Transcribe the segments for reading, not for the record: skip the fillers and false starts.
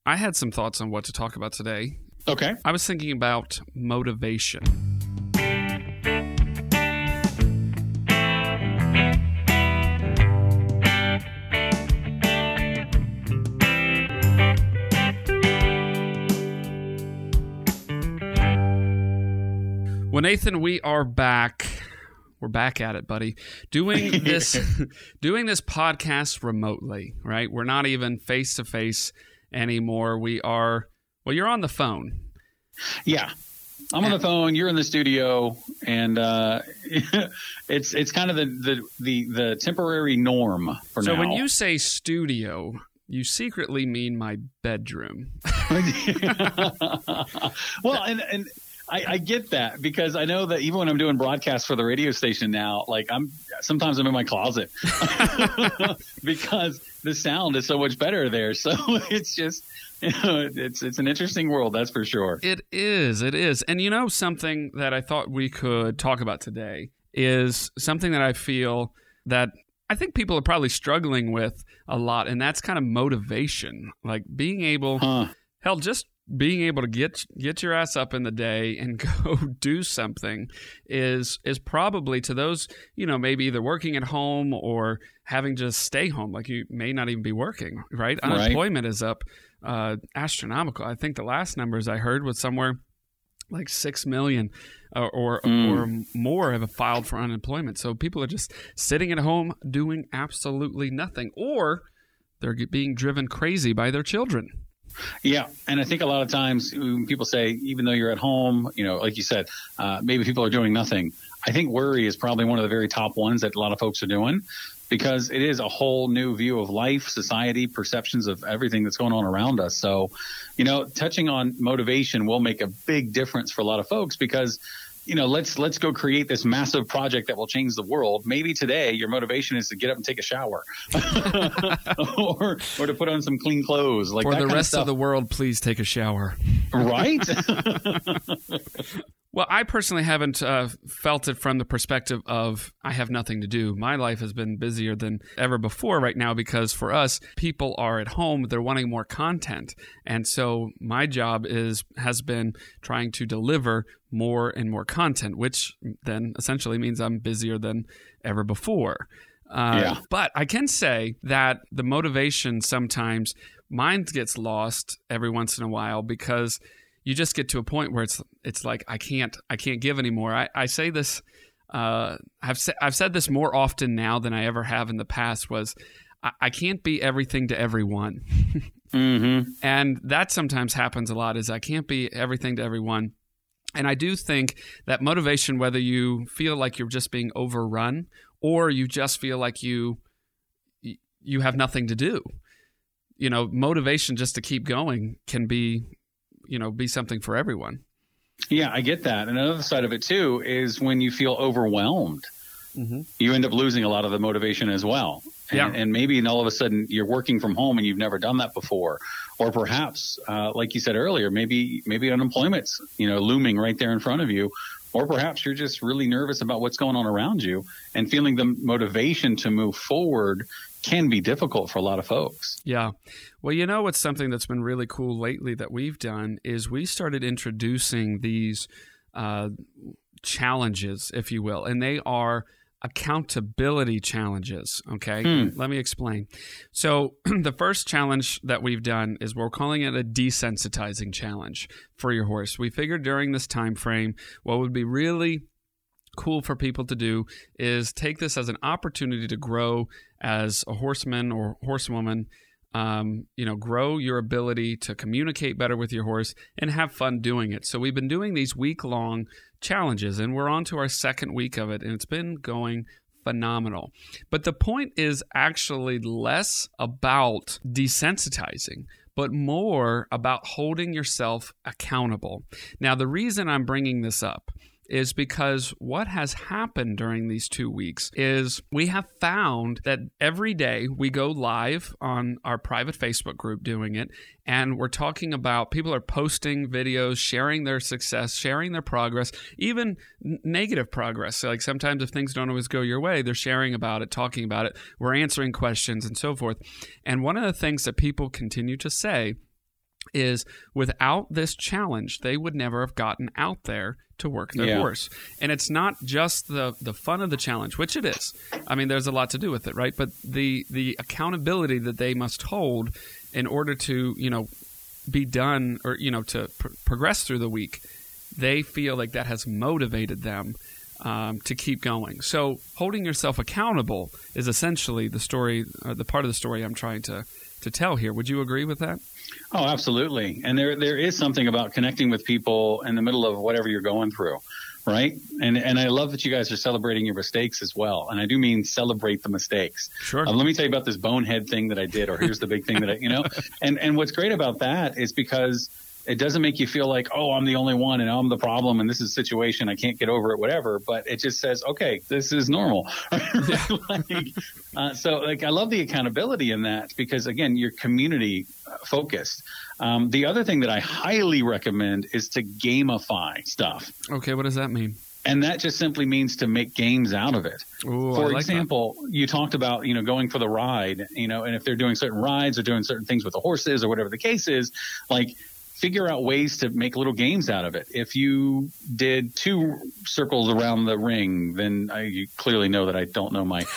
I had some thoughts on what to talk about today. Okay. I was thinking about motivation. Well, Nathan, we are back. We're back at it, buddy. Doing this podcast remotely, right? We're not even face to face anymore. We are. Well, you're on the phone. Yeah, I'm on the phone. You're in the studio, and it's kind of the temporary norm for now. So when you say studio, you secretly mean my bedroom. Well, and I get that, because I know that even when I'm doing broadcasts for the radio station now, like sometimes I'm in my closet because the sound is so much better there. So it's just, it's an interesting world, that's for sure. It is. And something that I thought we could talk about today is something that I feel that I think people are probably struggling with a lot, and that's kind of motivation, like being able, just being able to get your ass up in the day and go do something is probably, to those, maybe either working at home or having to stay home, like you may not even be working, right? Unemployment is up astronomical. I think the last numbers I heard was somewhere like 6 million or more have filed for unemployment. So people are just sitting at home doing absolutely nothing, or they're being driven crazy by their children. Yeah. And I think a lot of times when people say, even though you're at home, like you said, maybe people are doing nothing. I think worry is probably one of the very top ones that a lot of folks are doing, because it is a whole new view of life, society, perceptions of everything that's going on around us. So, touching on motivation will make a big difference for a lot of folks, because let's go create this massive project that will change the world. Maybe today your motivation is to get up and take a shower or to put on some clean clothes. Like, for the rest of the world, please take a shower. Right? Well, I personally haven't felt it from the perspective of I have nothing to do. My life has been busier than ever before right now, because for us, people are at home. They're wanting more content. And so my job has been trying to deliver more and more content, which then essentially means I'm busier than ever before. But I can say that the motivation sometimes, mine gets lost every once in a while, because you just get to a point where it's like I can't give anymore. I say this. I've said this more often now than I ever have in the past. Was I can't be everything to everyone, and that sometimes happens a lot. Is I can't be everything to everyone, and I do think that motivation, whether you feel like you're just being overrun or you just feel like you have nothing to do, motivation just to keep going can be something for everyone. Yeah, I get that. And another side of it too is when you feel overwhelmed, you end up losing a lot of the motivation as well. And maybe all of a sudden you're working from home and you've never done that before. Or perhaps, like you said earlier, maybe unemployment's, looming right there in front of you. Or perhaps you're just really nervous about what's going on around you, and feeling the motivation to move forward can be difficult for a lot of folks. Yeah. Well, what's something that's been really cool lately that we've done is we started introducing these challenges, if you will, and they are accountability challenges. Okay. Let me explain. So the first challenge that we've done is we're calling it a desensitizing challenge for your horse. We figured during this time frame, what would be really cool for people to do is take this as an opportunity to grow as a horseman or horsewoman, grow your ability to communicate better with your horse and have fun doing it. So we've been doing these week-long challenges, and we're on to our second week of it, and it's been going phenomenal. But the point is actually less about desensitizing, but more about holding yourself accountable. Now, the reason I'm bringing this up is because what has happened during these 2 weeks is we have found that every day we go live on our private Facebook group doing it, and we're talking about, people are posting videos, sharing their success, sharing their progress, even negative progress. So like sometimes if things don't always go your way, they're sharing about it, talking about it, we're answering questions and so forth. And one of the things that people continue to say is without this challenge, they would never have gotten out there to work their horse. And it's not just the fun of the challenge, which it is. I mean, there's a lot to do with it, right? But the accountability that they must hold in order to, be done or, to progress through the week, they feel like that has motivated them to keep going. So holding yourself accountable is essentially the story, the part of the story I'm trying to tell here. Would you agree with that? Oh, absolutely. And there is something about connecting with people in the middle of whatever you're going through, right? And I love that you guys are celebrating your mistakes as well. And I do mean celebrate the mistakes. Sure. Let me tell you about this bonehead thing that I did, or here's the big thing that and what's great about that is because it doesn't make you feel like, oh, I'm the only one and I'm the problem and this is a situation, I can't get over it, whatever. But it just says, okay, this is normal. So I love the accountability in that because, again, you're community focused. The other thing that I highly recommend is to gamify stuff. Okay, what does that mean? And that just simply means to make games out of it. Ooh, for example, you talked about, going for the ride, and if they're doing certain rides or doing certain things with the horses or whatever the case is, figure out ways to make little games out of it. If you did 2 circles around the ring, then you clearly know that I don't know my...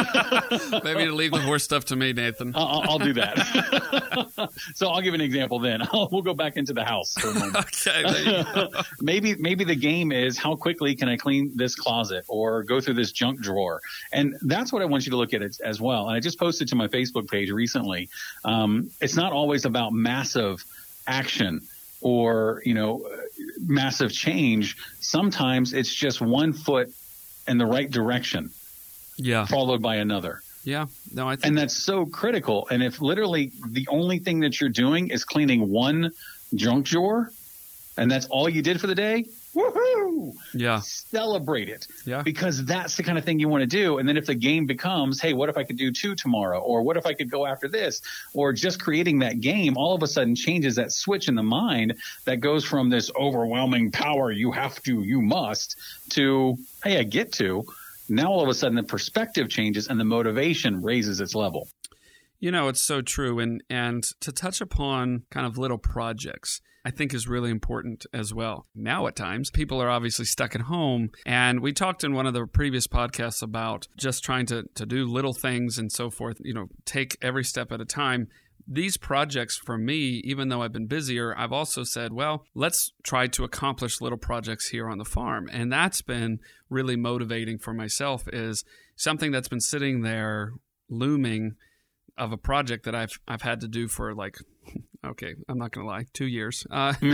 Maybe leave the horse stuff to me, Nathan. I'll do that. So I'll give an example then. We'll go back into the house for a moment. Okay. There you go. Maybe the game is how quickly can I clean this closet or go through this junk drawer? And that's what I want you to look at it as well. And I just posted to my Facebook page recently. It's not always about massive action or, massive change. Sometimes it's just one foot in the right direction, followed by another. Yeah. No, I think and that's so critical. And if literally the only thing that you're doing is cleaning one junk drawer and that's all you did for the day, woohoo! Yeah. Celebrate it. Yeah. Because that's the kind of thing you want to do. And then if the game becomes, hey, what if I could do 2 tomorrow? Or what if I could go after this? Or just creating that game all of a sudden changes that switch in the mind that goes from this overwhelming power, you have to, you must, to, hey, I get to. Now all of a sudden the perspective changes and the motivation raises its level. It's so true. And to touch upon kind of little projects, I think is really important as well. Now at times, people are obviously stuck at home. And we talked in one of the previous podcasts about just trying to do little things and so forth, take every step at a time. These projects for me, even though I've been busier, I've also said, well, let's try to accomplish little projects here on the farm. And that's been really motivating for myself, is something that's been sitting there looming of a project that I've had to do for okay, I'm not going to lie, 2 years,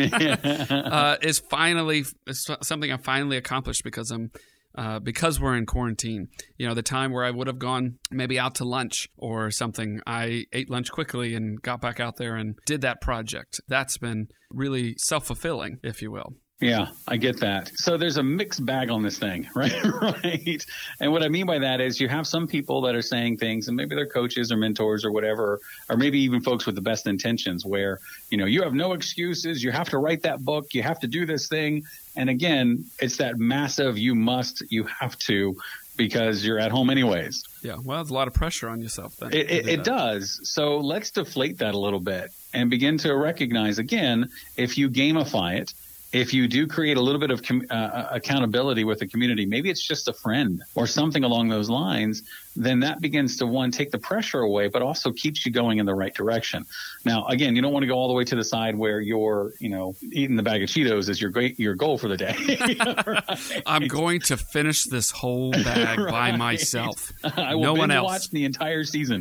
is something I finally accomplished because we're in quarantine. The time where I would have gone maybe out to lunch or something, I ate lunch quickly and got back out there and did that project. That's been really self-fulfilling, if you will. Yeah, I get that. So there's a mixed bag on this thing, right? Right. And what I mean by that is you have some people that are saying things, and maybe they're coaches or mentors or whatever, or maybe even folks with the best intentions where, you have no excuses. You have to write that book. You have to do this thing. And again, it's that massive, you have to, because you're at home anyways. Yeah. Well, it's a lot of pressure on yourself then. It does. So let's deflate that a little bit and begin to recognize, again, if you gamify it, if you do create a little bit of accountability with the community, maybe it's just a friend or something along those lines, then that begins to, take the pressure away, but also keeps you going in the right direction. Now, again, you don't want to go all the way to the side where you're, eating the bag of Cheetos is your goal for the day. Right? I'm going to finish this whole bag by myself. I will watch the entire season.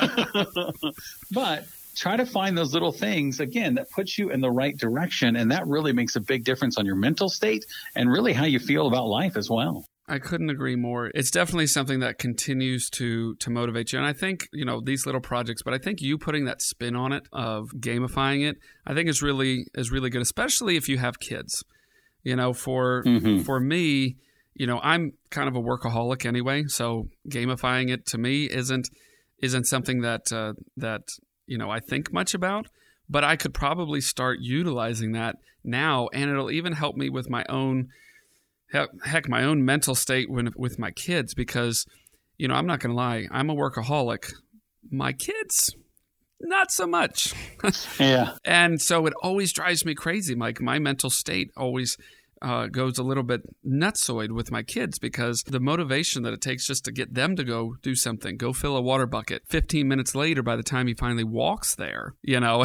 But try to find those little things, again, that puts you in the right direction. And that really makes a big difference on your mental state and really how you feel about life as well. I couldn't agree more. It's definitely something that continues to motivate you. And I think, these little projects, but I think you putting that spin on it of gamifying it, I think is really good, especially if you have kids. For me, I'm kind of a workaholic anyway. So gamifying it to me isn't something that I think much about, but I could probably start utilizing that now, and it'll even help me with my own mental state with my kids, because, I'm not going to lie, I'm a workaholic. My kids, not so much. Yeah. And so it always drives me crazy. Like my mental state always goes a little bit nutsoid with my kids because the motivation that it takes just to get them to go do something, go fill a water bucket. 15 minutes later, by the time he finally walks there,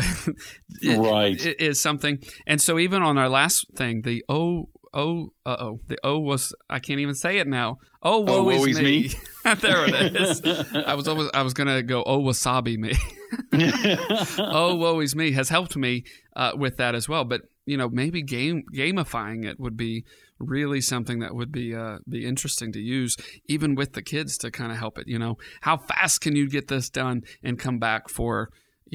Right. it is something. And so even on our last thing, the the O was, I can't even say it now. Oh, woe is me. There it is. I was going to go, oh, wasabi me. Oh, woe is me has helped me with that as well. But, maybe gamifying it would be really something that would be interesting to use, even with the kids to kind of help it. How fast can you get this done and come back for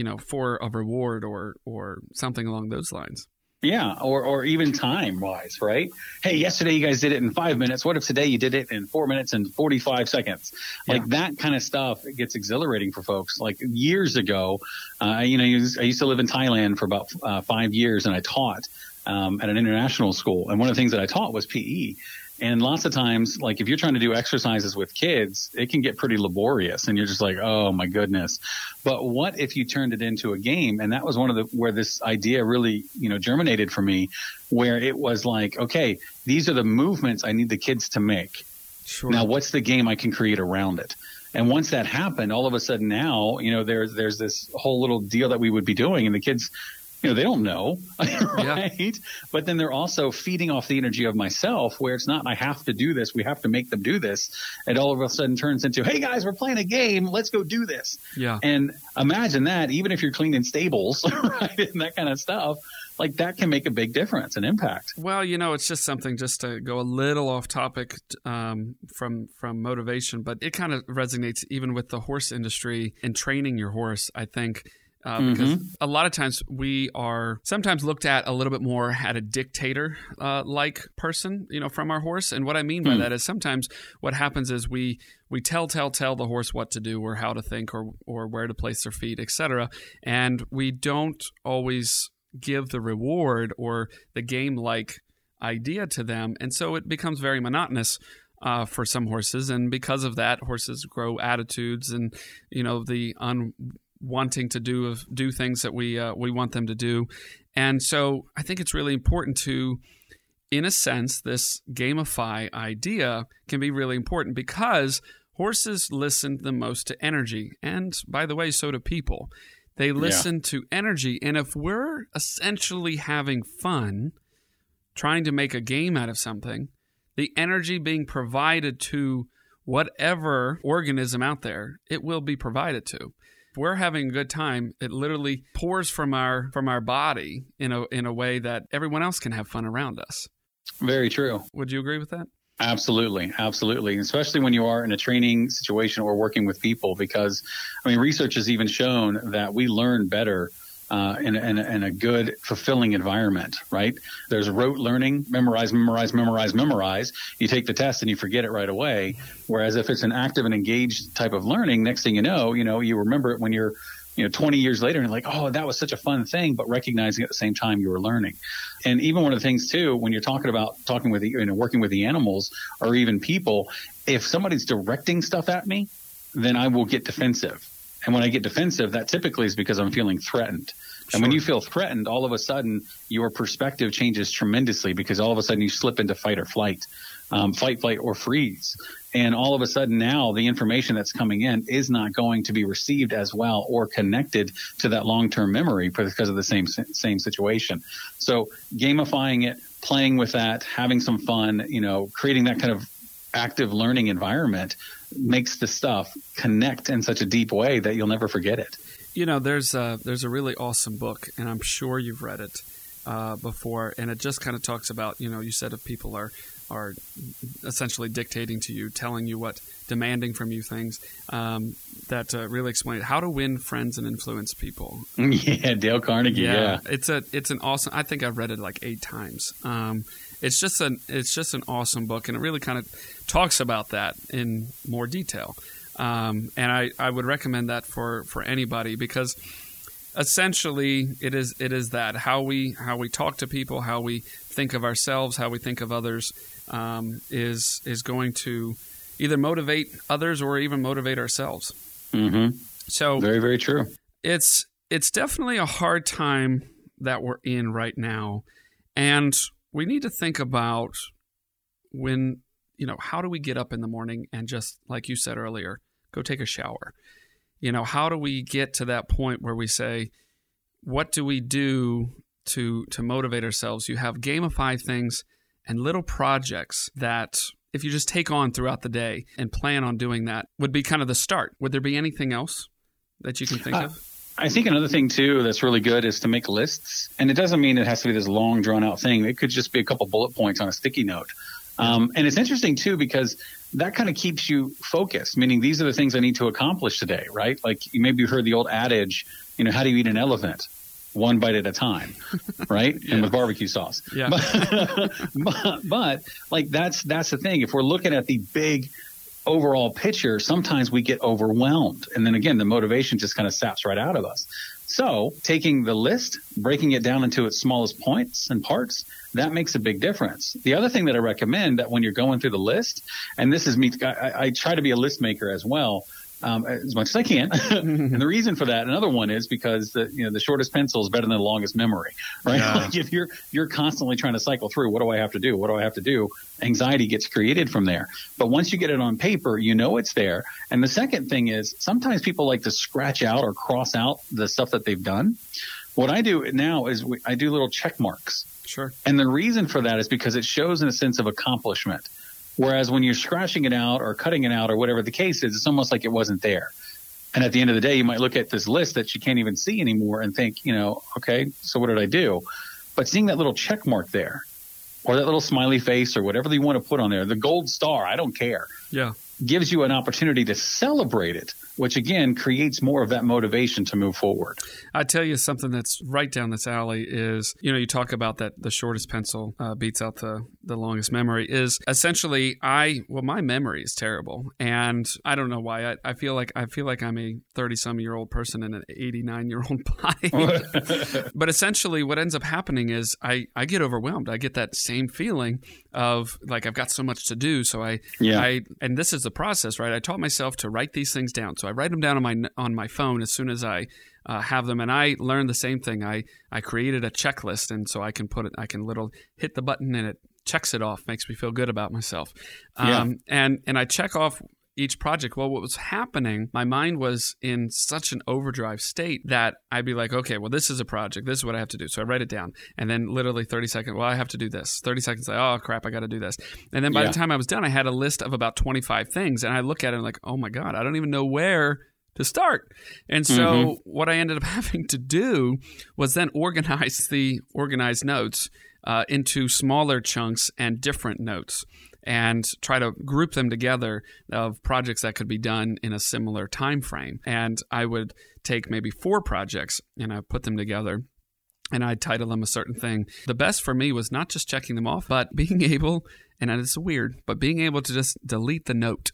a reward or something along those lines? Yeah, or even time-wise, right? Hey, yesterday you guys did it in 5 minutes. What if today you did it in 4 minutes and 45 seconds? Like that kind of stuff, it gets exhilarating for folks. Like years ago, I used to live in Thailand for about 5 years, and I taught at an international school. And one of the things that I taught was PE. And lots of times, like if you're trying to do exercises with kids, it can get pretty laborious and you're just like, oh my goodness. But what if you turned it into a game? And that was where this idea really, germinated for me, where it was like, okay, these are the movements I need the kids to make. Sure. Now, what's the game I can create around it? And once that happened, all of a sudden now, there's this whole little deal that we would be doing and the kids, they don't know, right? Yeah. But then they're also feeding off the energy of myself where it's not, I have to do this. We have to make them do this. It all of a sudden turns into, hey guys, we're playing a game. Let's go do this. Yeah. And imagine that, even if you're cleaning stables, right? And that kind of stuff, like that can make a big difference and impact. Well, it's just something just to go a little off topic from motivation, but it kind of resonates even with the horse industry and training your horse, I think. Because a lot of times we are sometimes looked at a little bit more at a dictator like person, from our horse. And what I mean by that is sometimes what happens is we tell the horse what to do or how to think or where to place their feet, etc. And we don't always give the reward or the game-like idea to them. And so it becomes very monotonous for some horses. And because of that, horses grow attitudes and, the wanting to do things that we want them to do. And so I think it's really important to, in a sense, this gamify idea can be really important because horses listen the most to energy. And by the way, so do people. They listen to energy. And if we're essentially having fun, trying to make a game out of something, the energy being provided to whatever organism out there, it will be provided to. If we're having a good time, it literally pours from our body in a way that everyone else can have fun around us. Very true. Would you agree with that? Absolutely. Absolutely. Especially when you are in a training situation or working with people, because research has even shown that we learn better in a good, fulfilling environment, right? There's rote learning, memorize. You take the test and you forget it right away. Whereas if it's an active and engaged type of learning, next thing you know, you remember it when you're 20 years later and you're like, oh, that was such a fun thing, but recognizing at the same time you were learning. And even one of the things too, when you're working with the animals or even people, if somebody's directing stuff at me, then I will get defensive. And when I get defensive, that typically is because I'm feeling threatened. And when you feel threatened, all of a sudden your perspective changes tremendously because all of a sudden you slip into fight or flight, flight, or freeze. And all of a sudden now the information that's coming in is not going to be received as well or connected to that long-term memory because of the same situation. So gamifying it, playing with that, having some fun, creating that kind of active learning environment makes the stuff connect in such a deep way that you'll never forget it. There's a really awesome book, and I'm sure you've read it before, and it just kind of talks about, you said if people are essentially dictating to you, telling you what, demanding from you things, that really explain how to win friends and influence people. Yeah, Dale Carnegie. Yeah. It's an awesome. I think I've read it like 8 times. It's just an awesome book, and it really kind of talks about that in more detail. And I would recommend that for anybody because essentially it is that how we talk to people, how we think of ourselves, how we think of others is going to either motivate others or even motivate ourselves. Mm-hmm. So very, very true. It's it's definitely a hard time that we're in right now. And we need to think about when, how do we get up in the morning and just, like you said earlier, go take a shower? How do we get to that point where we say, what do we do to motivate ourselves? You have gamified things and little projects that if you just take on throughout the day and plan on doing that would be kind of the start. Would there be anything else that you can think of? I think another thing too that's really good is to make lists. And it doesn't mean it has to be this long drawn out thing. It could just be a couple bullet points on a sticky note. And it's interesting too, because that kind of keeps you focused, meaning these are the things I need to accomplish today, right? Like maybe you heard the old adage, how do you eat an elephant? One bite at a time, right? Yeah. And with barbecue sauce. Yeah. But like that's the thing. If we're looking at the big overall picture, sometimes we get overwhelmed. And then again, the motivation just kind of saps right out of us. So taking the list, breaking it down into its smallest points and parts, that makes a big difference. The other thing that I recommend that when you're going through the list, and this is me, I try to be a list maker as well, as much as I can. And the reason for that, another one is because the shortest pencil is better than the longest memory, right? Yeah. Like if you're constantly trying to cycle through, what do I have to do? What do I have to do? Anxiety gets created from there. But once you get it on paper, it's there. And the second thing is sometimes people like to scratch out or cross out the stuff that they've done. What I do now is I do little check marks. Sure. And the reason for that is because it shows in a sense of accomplishment. Whereas when you're scratching it out or cutting it out or whatever the case is, it's almost like it wasn't there. And at the end of the day, you might look at this list that you can't even see anymore and think, okay, so what did I do? But seeing that little check mark there or that little smiley face or whatever you want to put on there, the gold star, I don't care. Yeah. Gives you an opportunity to celebrate it, which again creates more of that motivation to move forward. I tell you something that's right down this alley is, you talk about that the shortest pencil beats out the longest memory is essentially my memory is terrible. And I don't know why. I feel like I'm a 30-some-year-old person in an 89-year-old body. But essentially what ends up happening is I get overwhelmed. I get that same feeling of like I've got so much to do. So and this is the process, right? I taught myself to write these things down. So I write them down on my phone as soon as I have them, and I learned the same thing. I created a checklist, and so I can hit the button and it checks it off. Makes me feel good about myself. And I check off each project. Well, what was happening, my mind was in such an overdrive state that I'd be like, okay, well, this is a project. This is what I have to do. So I write it down. And then literally 30 seconds, well, I have to do this. 30 seconds, like, oh, crap, I got to do this. And then by the time I was done, I had a list of about 25 things. And I look at it and like, oh, my God, I don't even know where to start. And so what I ended up having to do was then organize the organized notes into smaller chunks and different notes, and try to group them together of projects that could be done in a similar time frame. And I would take maybe 4 projects and I put them together and I'd title them a certain thing. The best for me was not just checking them off, but being able, and it's weird, but being able to just delete the note.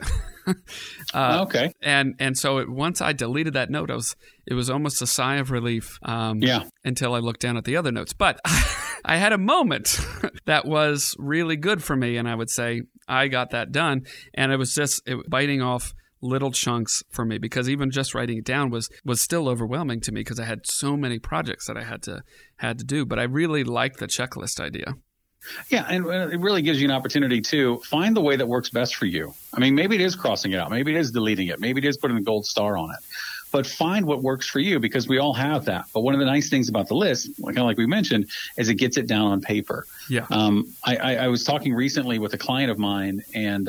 Okay. And so once I deleted that note, it was almost a sigh of relief until I looked down at the other notes. But I had a moment that was really good for me, and I would say I got that done. And it was just biting off little chunks for me, because even just writing it down was still overwhelming to me because I had so many projects that I had to do. But I really liked the checklist idea. Yeah, and it really gives you an opportunity to find the way that works best for you. I mean, maybe it is crossing it out. Maybe it is deleting it. Maybe it is putting a gold star on it. But find what works for you, because we all have that. But one of the nice things about the list, kind of like we mentioned, is it gets it down on paper. Yeah. I was talking recently with a client of mine, and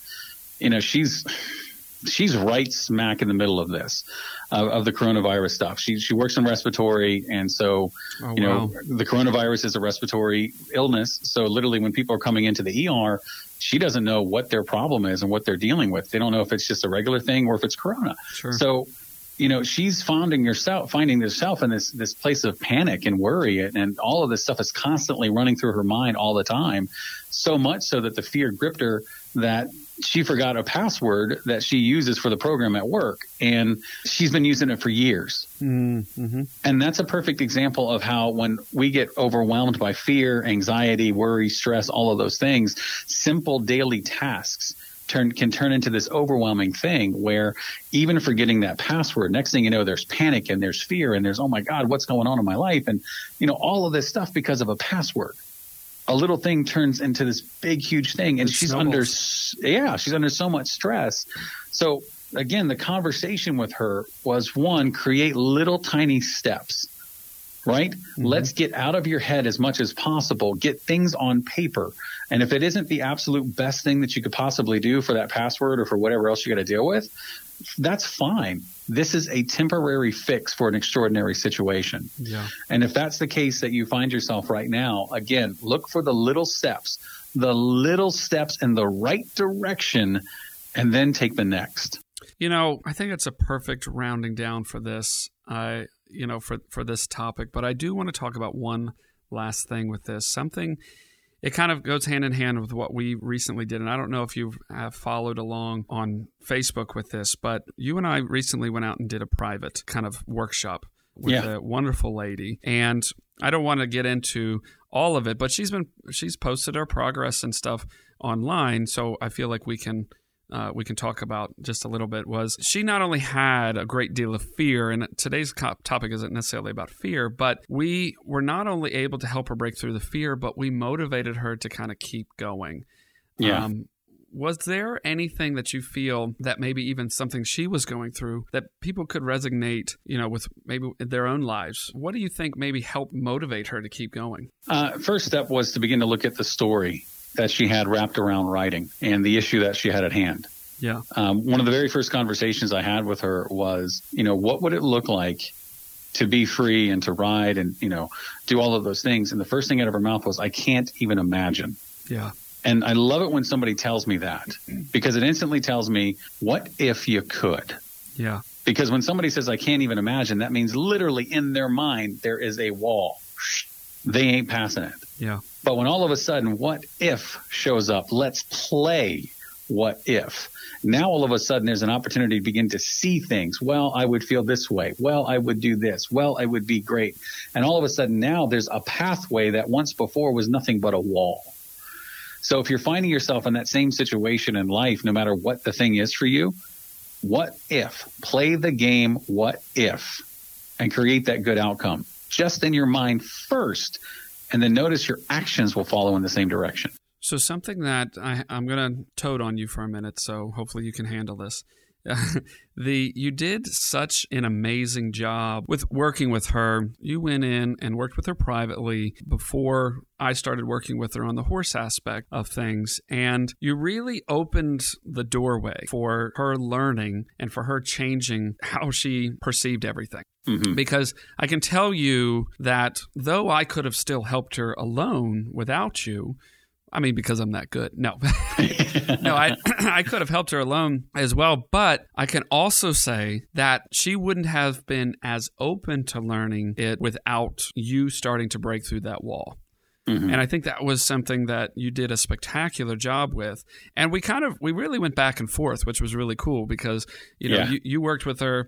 she's right smack in the middle of this, of the coronavirus stuff. She works in respiratory, and so the coronavirus is a respiratory illness. So literally, when people are coming into the ER, she doesn't know what their problem is and what they're dealing with. They don't know if it's just a regular thing or if it's corona. Sure. So she's finding herself in this place of panic and worry, and all of this stuff is constantly running through her mind all the time. So much so that the fear gripped her that she forgot a password that she uses for the program at work, and she's been using it for years. Mm-hmm. And that's a perfect example of how when we get overwhelmed by fear, anxiety, worry, stress, all of those things, simple daily tasks can turn into this overwhelming thing where even forgetting that password, next thing you know, there's panic and there's fear and there's, oh my God, what's going on in my life? And, all of this stuff because of a password. A little thing turns into this big, huge thing. And she's under so much stress. So again, the conversation with her was, one, create little tiny steps, right? Mm-hmm. Let's get out of your head as much as possible, get things on paper. And if it isn't the absolute best thing that you could possibly do for that password or for whatever else you got to deal with, that's fine. This is a temporary fix for an extraordinary situation. Yeah. And if that's the case that you find yourself right now, again, look for the little steps in the right direction, and then take the next. I think it's a perfect rounding down for this, for this topic. But I do want to talk about one last thing with this. Something, it kind of goes hand in hand with what we recently did. And I don't know if you have followed along on Facebook with this, but you and I recently went out and did a private kind of workshop with a wonderful lady. And I don't want to get into all of it, but she's posted her progress and stuff online. So I feel like we can talk about just a little bit. Was she not only had a great deal of fear, and today's topic isn't necessarily about fear, but we were not only able to help her break through the fear, but we motivated her to kind of keep going. Yeah. Was there anything that you feel that maybe even something she was going through that people could resonate, with maybe their own lives? What do you think maybe helped motivate her to keep going? First step was to begin to look at the story that she had wrapped around writing and the issue that she had at hand. Yeah. One of the very first conversations I had with her was, what would it look like to be free and to ride and, do all of those things? And the first thing out of her mouth was, I can't even imagine. Yeah. And I love it when somebody tells me that, because it instantly tells me, what if you could? Yeah. Because when somebody says, I can't even imagine, that means literally in their mind, there is a wall. They ain't passing it. Yeah. But when all of a sudden, what if shows up, let's play what if. Now, all of a sudden, there's an opportunity to begin to see things. Well, I would feel this way. Well, I would do this. Well, I would be great. And all of a sudden now there's a pathway that once before was nothing but a wall. So if you're finding yourself in that same situation in life, no matter what the thing is for you, what if? Play the game what if and create that good outcome just in your mind first, and then notice your actions will follow in the same direction. So something that I'm going to toad on you for a minute, so hopefully you can handle this. You did such an amazing job with working with her. You went in and worked with her privately before I started working with her on the horse aspect of things. And you really opened the doorway for her learning and for her changing how she perceived everything. Mm-hmm. Because I can tell you that though I could have still helped her alone without you, I mean, because I'm that good. No, no, I could have helped her alone as well. But I can also say that she wouldn't have been as open to learning it without you starting to break through that wall. Mm-hmm. And I think that was something that you did a spectacular job with. And we really went back and forth, which was really cool because, you worked with her.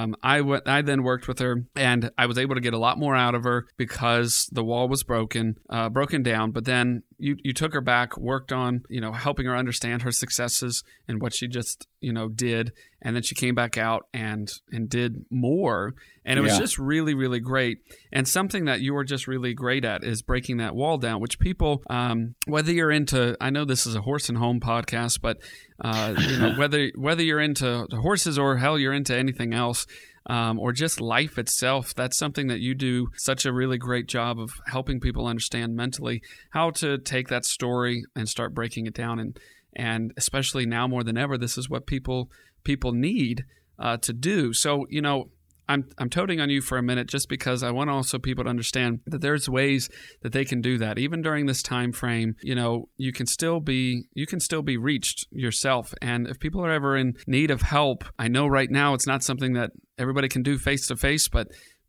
I then worked with her, and I was able to get a lot more out of her because the wall was broken down. But then you took her back, worked on, helping her understand her successes and what she just, did. And then she came back out and did more. And it was just really, really great. And something that you were just really great at is breaking that wall down, which people, whether you're into, I know this is a horse and home podcast, but whether you're into the horses or hell, you're into anything else, or just life itself, that's something that you do such a really great job of helping people understand mentally how to take that story and start breaking it down. And especially now more than ever, this is what people need to do. So, I'm toting on you for a minute just because I want also people to understand that there's ways that they can do that. Even during this time frame, you can still be reached yourself. And if people are ever in need of help, I know right now it's not something that everybody can do face to face, but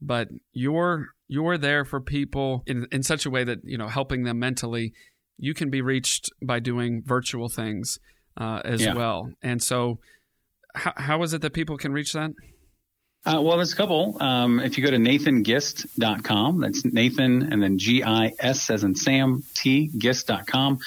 you're there for people in such a way that, helping them mentally, you can be reached by doing virtual things as well. And so how is it that people can reach that? Well, there's a couple. If you go to nathangist.com, that's Nathan and then GIS as in Sam, T, gist.com,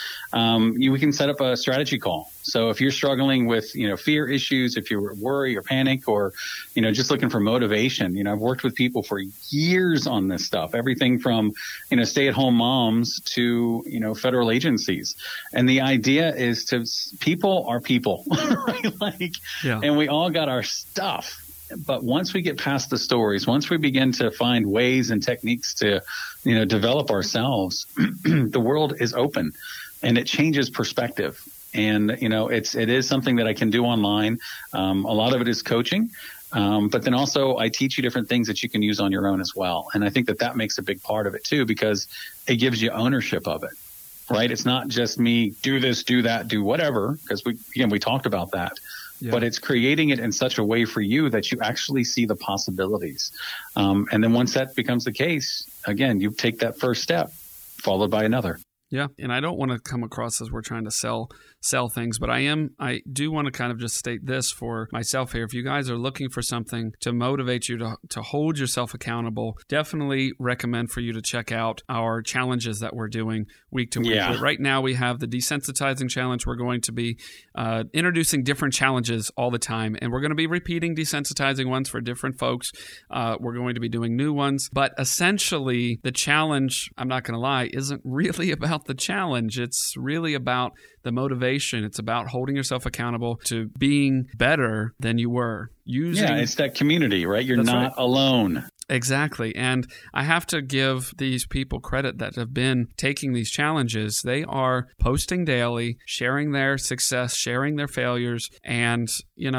we can set up a strategy call. So if you're struggling with, fear issues, if you worry or panic or, just looking for motivation, I've worked with people for years on this stuff, everything from, stay-at-home moms to, federal agencies. And the idea is people are people, right? And we all got our stuff. But once we get past the stories, once we begin to find ways and techniques to, develop ourselves, the world is open and it changes perspective. And, it is something that I can do online. A lot of it is coaching. But then also I teach you different things that you can use on your own as well. And I think that makes a big part of it too, because it gives you ownership of it, right? It's not just me, do this, do that, do whatever, because we talked about that. Yeah. But it's creating it in such a way for you that you actually see the possibilities. And then once that becomes the case, again, you take that first step followed by another. Yeah. And I don't want to come across as we're trying to sell things, but I do want to kind of just state this for myself here. If you guys are looking for something to motivate you to hold yourself accountable, definitely recommend for you to check out our challenges that we're doing week to week. Yeah. Right now we have the desensitizing challenge. We're going to be introducing different challenges all the time, and we're going to be repeating desensitizing ones for different folks. We're going to be doing new ones, but essentially the challenge, I'm not going to lie, isn't really about the challenge. It's really about the motivation. It's about holding yourself accountable to being better than you were. It's that community, right? You're not alone. Exactly. And I have to give these people credit that have been taking these challenges. They are posting daily, sharing their success, sharing their failures. And,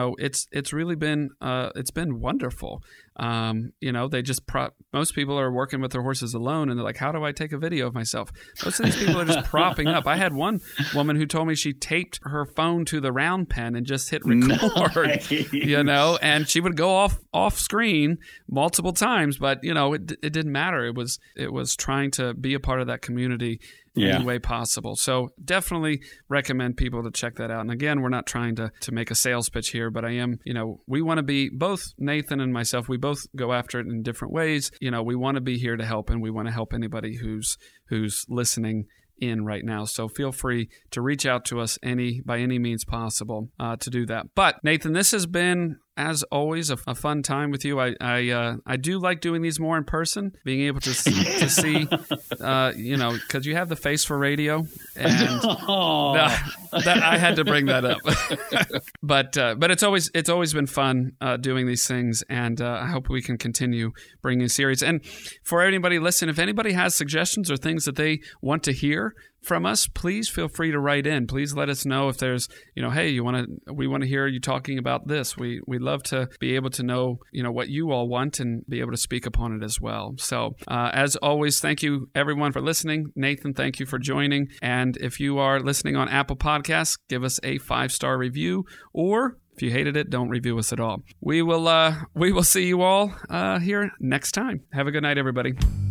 it's really been, it's been wonderful. They just, most people are working with their horses alone and they're like, how do I take a video of myself? Most of these people are just propping up. I had one woman who told me she taped her phone to the round pen and just hit record, nice. And she would go off screen multiple times, but it didn't matter. It was trying to be a part of that community any way possible. So definitely recommend people to check that out. And again, we're not trying to make a sales pitch here, but I am, we want to be, both Nathan and myself, we both go after it in different ways. We want to be here to help, and we want to help anybody who's listening in right now. So feel free to reach out to us by any means possible to do that. But Nathan, this has been, as always, a fun time with you. I do like doing these more in person, being able to see, because you have the face for radio, and I had to bring that up. But it's always been fun doing these things, and I hope we can continue bringing a series. And for anybody listening, if anybody has suggestions or things that they want to hear from us, please feel free to write in. Please let us know if there's, hey, we want to hear you talking about this. We love to be able to know, what you all want and be able to speak upon it as well. So, as always, thank you everyone for listening. Nathan, thank you for joining. And if you are listening on Apple Podcasts, give us a 5-star review, or if you hated it, don't review us at all. We will see you all here next time. Have a good night, everybody.